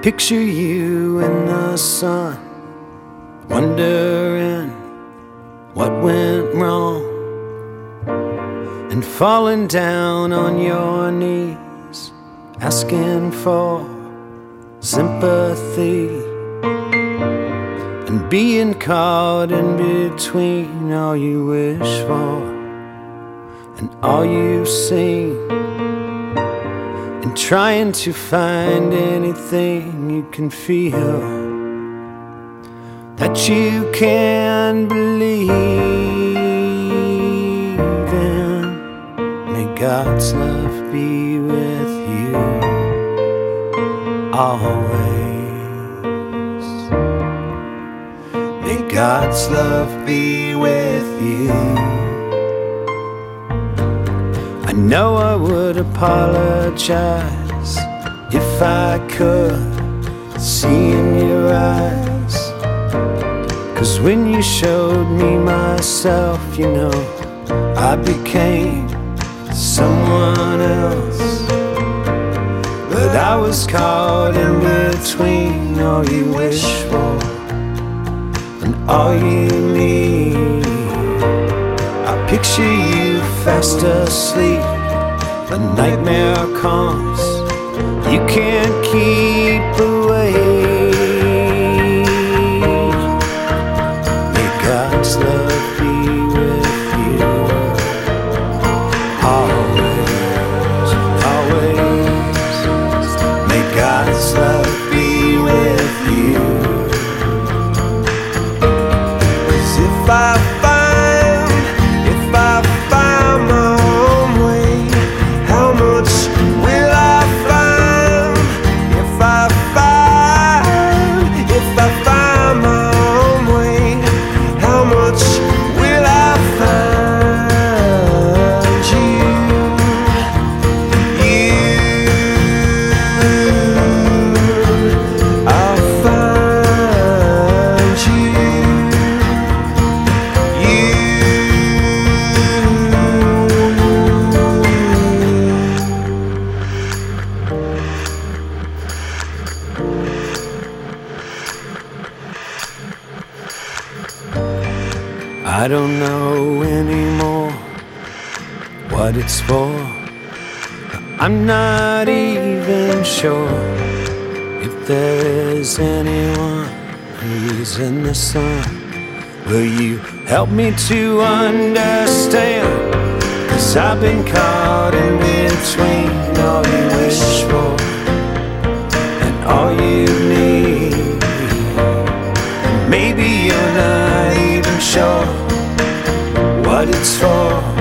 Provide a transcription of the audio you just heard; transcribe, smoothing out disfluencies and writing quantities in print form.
picture you in the sun, wondering what went wrong, and falling down on your knees, asking for sympathy, and being caught in between all you wish for and all you've seen, and trying to find anything you can feel that you can believe in. May God's love be with you always. May God's love be with you. I know I would apologize if I could see in your eyes, 'cause when you showed me myself, you know, I became someone else. But I was caught in between all you wish for and all you need. I picture you fast asleep, a nightmare comes, you can't keep away. May God's love be with you always, always. May God's love be with you. 'Cause if I I don't know anymore what it's for. I'm not even sure if there is anyone who's in the sun. Will you help me to understand? 'Cause I've been caught in between all you wish for and all you need. And maybe you're not even sure what it's for.